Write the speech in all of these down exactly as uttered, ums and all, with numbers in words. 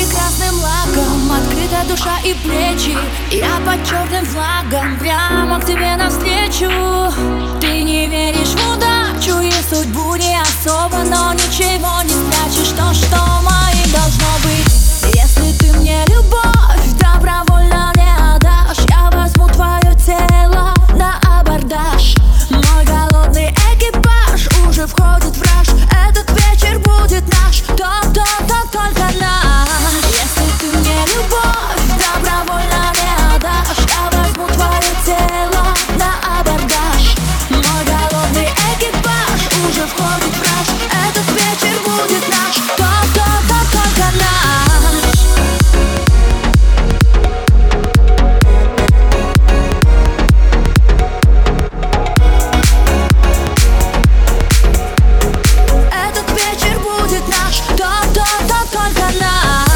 прекрасным лаком, открыта душа и плечи. Я под черным флагом прямо к тебе навстречу. Ты не веришь в удачу и судьбу не особо, но ничего не спрячешь. То, что моим должно быть. Если ты мне любовь добровольно не отдашь, я возьму твое тело на абордаж. Мой голодный экипаж уже входит в раж. Этот вечер будет наш, то-то-то только наш. Если ты мне любовь добровольно не отдашь, я возьму твое тело на абордаж. Мой голодный экипаж уже входит в раж. Этот вечер будет наш, то-то-то только наш. Этот вечер будет наш, то-то-то только наш.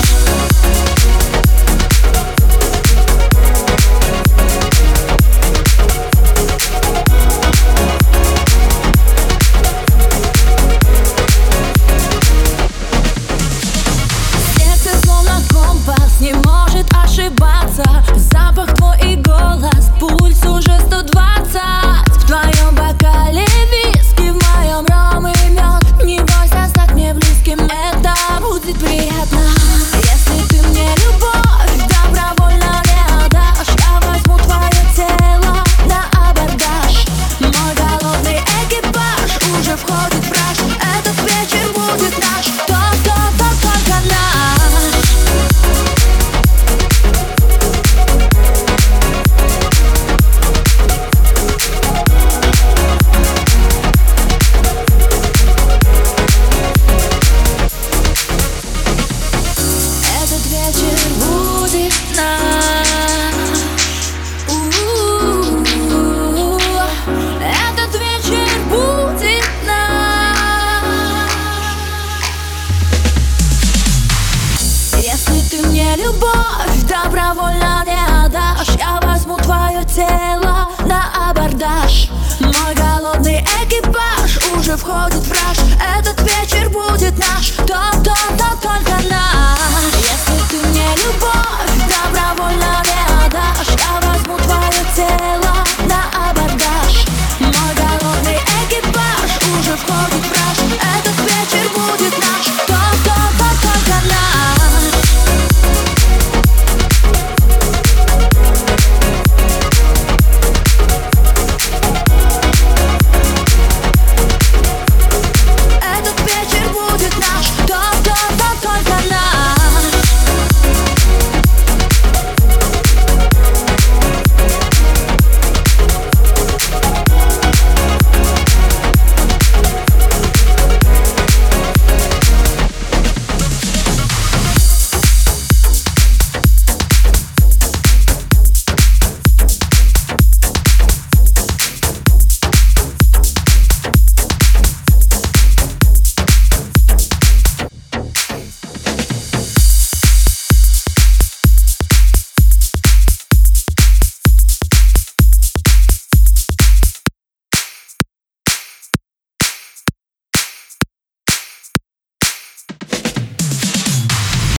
Не может ошибаться. Запах твой и голос, пульс уже сто двадцать. В твоем бокале виски, в моем ром и мед. Не бойся стать мне близким, это будет приятно. Если ты мне любовь добровольно не отдашь, я возьму твое тело на абордаж. Мой голодный экипаж уже входит в раж. Этот вечер будет наш, то-то-то только наш. Вечер будет наш. У-у-у-у. Этот вечер будет наш. Если ты мне любовь добровольно не отдашь, я возьму твое тело на абордаж. Мой голодный экипаж уже входит в раж. Этот вечер будет наш, то-то-то только наш.